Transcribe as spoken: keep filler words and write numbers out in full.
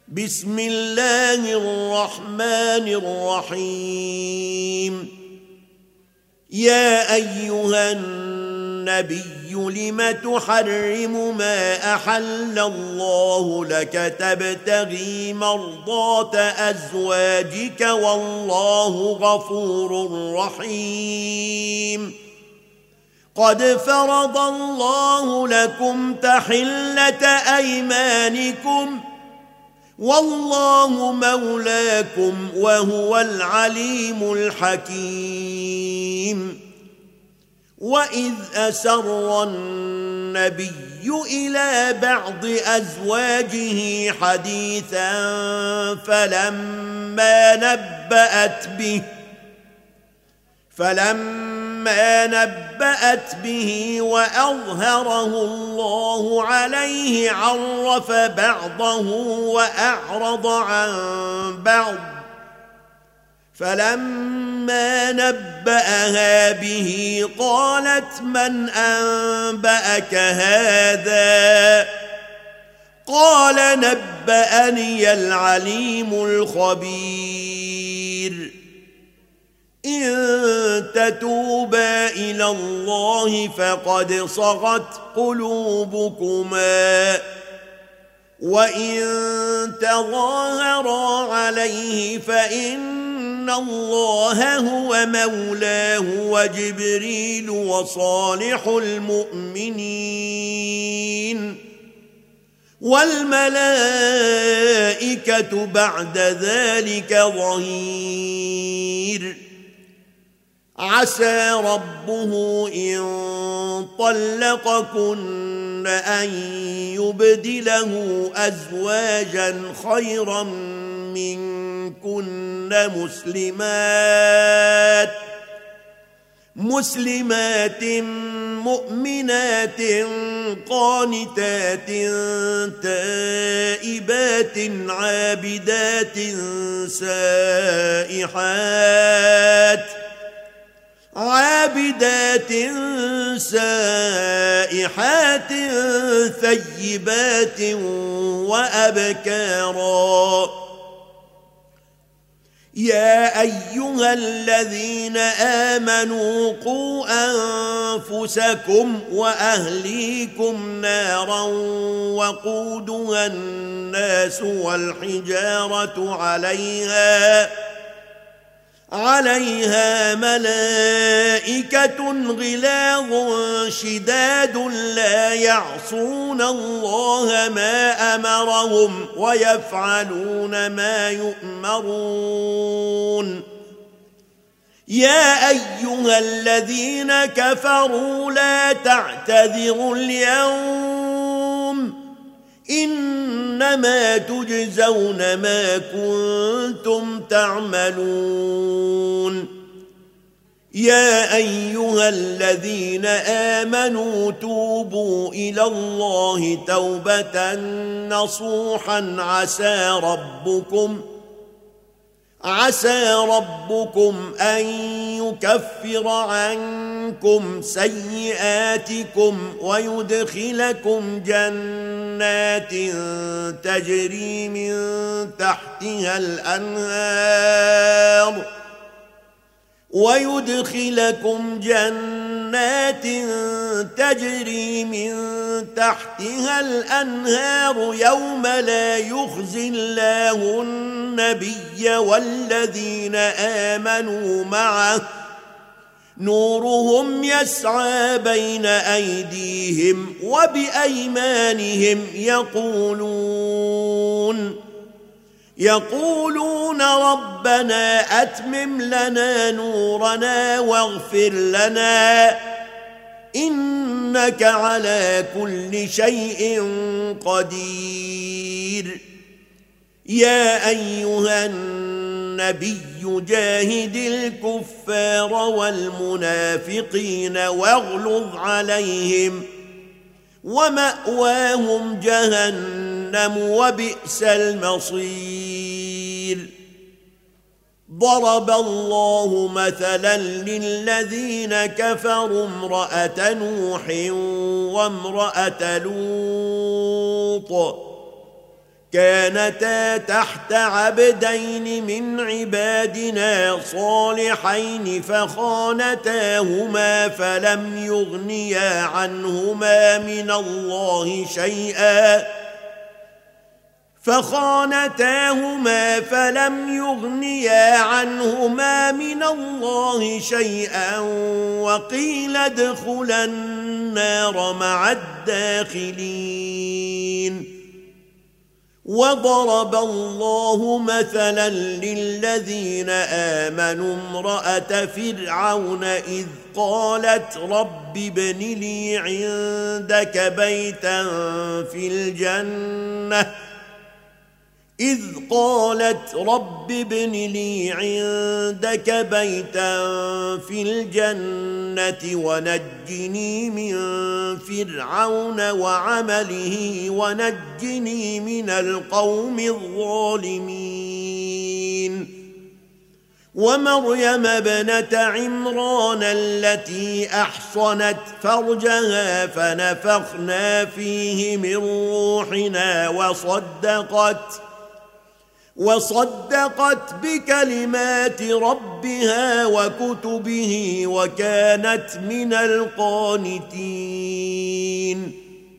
بسم الله الرحمن الرحيم. يا أيها النبي لم تحرم ما أحل الله لك تبتغي مرضات أزواجك والله غفور رحيم. قد فرض الله لكم تحلة أيمانكم والله مولاكم وهو العليم الحكيم. وإذ أسر النبي إلى بعض أزواجه حديثا فلما نبأت به فلما نبأت به وأظهره الله عليه عرف بعضه وأعرض عن بعض. فلما نبأها به قالت من أنبأك هذا؟ قال نبأني العليم الخبير. إن تتوبا إلى الله فقد صغت قلوبكما وإن تظاهرا عليه فإن الله هو مولاه وجبريل وصالح المؤمنين والملائكة بعد ذلك ظهير. عسى ربه إن طلقكن أن يبدله أزواجا خيرا منكن مسلمات مسلمات مؤمنات قانتات تائبات عابدات سائحات عابدات سائحات ثيبات وأبكارا. يا أيها الذين آمنوا قوا أنفسكم وأهليكم نارا وقودها الناس والحجارة عليها عليها ملائكة غلاظ شداد لا يعصون الله ما أمرهم ويفعلون ما يؤمرون. يا أيها الذين كفروا لا تعتذروا اليوم إنما تجزون ما كنتم تعملون. يا أيها الذين آمنوا توبوا إلى الله توبة نصوحا عسى ربكم عسى ربكم أن يكفر عنكم سيئاتكم ويدخلكم جنات تجري من تحتها الأنهار ويدخلكم جنات تجري من تحتها الأنهار يوم لا يخزي الله النبي والذين آمنوا معه نورهم يسعى بين أيديهم وبأيمانهم يقولون يقولون ربنا أتمم لنا نورنا واغفر لنا إنك على كل شيء قدير. يا أيها النبي جاهد الكفار والمنافقين واغلظ عليهم ومأواهم جهنم وبئس المصير. ضرب الله مثلا للذين كفروا امرأة نوح وامرأة لوط كانتا تحت عبدين من عبادنا صالحين فخانتاهما فلم يغنيا عنهما من الله شيئا فخانتاهما فلم يغنيا عنهما من الله شيئا وقيل ادخلا النار مع الداخلين. وضرب الله مثلا للذين آمنوا امرأة فرعون إذ قالت رب ابن لي عندك بيتا في الجنة إذ قالت رب ابن لي عندك بيتا في الجنة ونجني من فرعون وعمله ونجني من القوم الظالمين. ومريم ابنة عمران التي أحصنت فرجها فنفخنا فيه من روحنا وصدقت وصدقت بكلمات ربها وكتبه وكانت من القانتين.